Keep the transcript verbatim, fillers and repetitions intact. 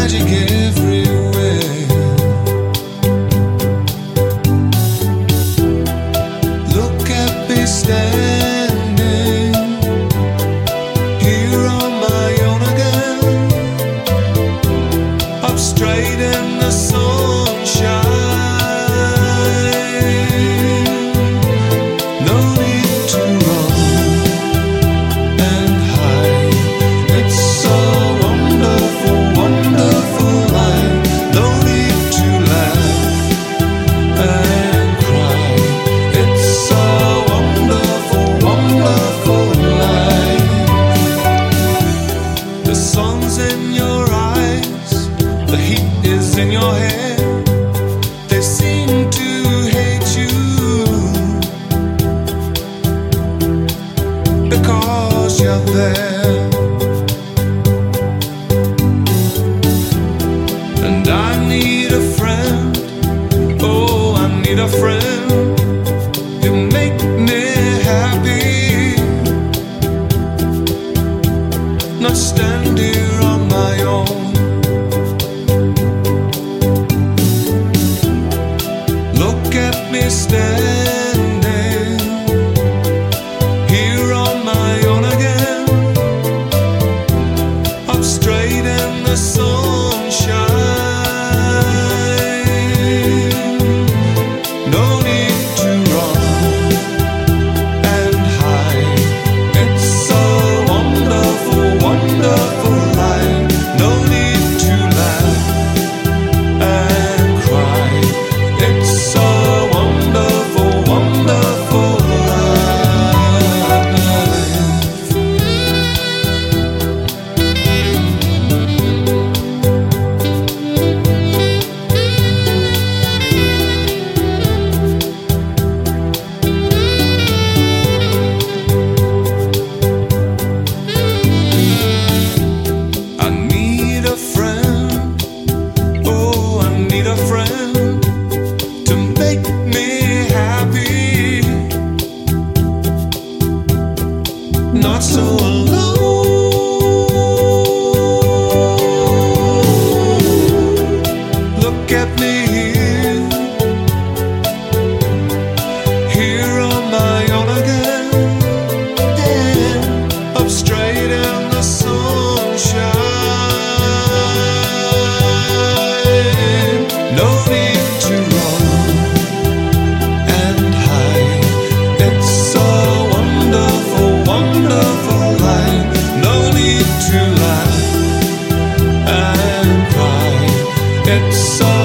magic everywhere. Look at me standing here on my own again, up straight in the sunshine. No need to run and hide. It's so wonderful, wonderful life. No need to laugh and cry. It's so wonderful, wonderful life. The sun's in your eyes, the heat is in your hair. They seem to hate you because you're there. And I need a friend, oh, I need a friend. You make me happy, not stand here on my own. Look at me standing here on my own again, up straight in the sunshine. No need to run and hide. It's so wonderful, wonderful life. No need to laugh and cry. It's so wonderful, wonderful life. I need a friend, oh, I need a friend to make me happy, not so alone. Look at me here, here on my own again, yeah, up straight in the sunshine. No need to run and hide. It's so wonderful, wonderful life. No need to laugh and cry. It's so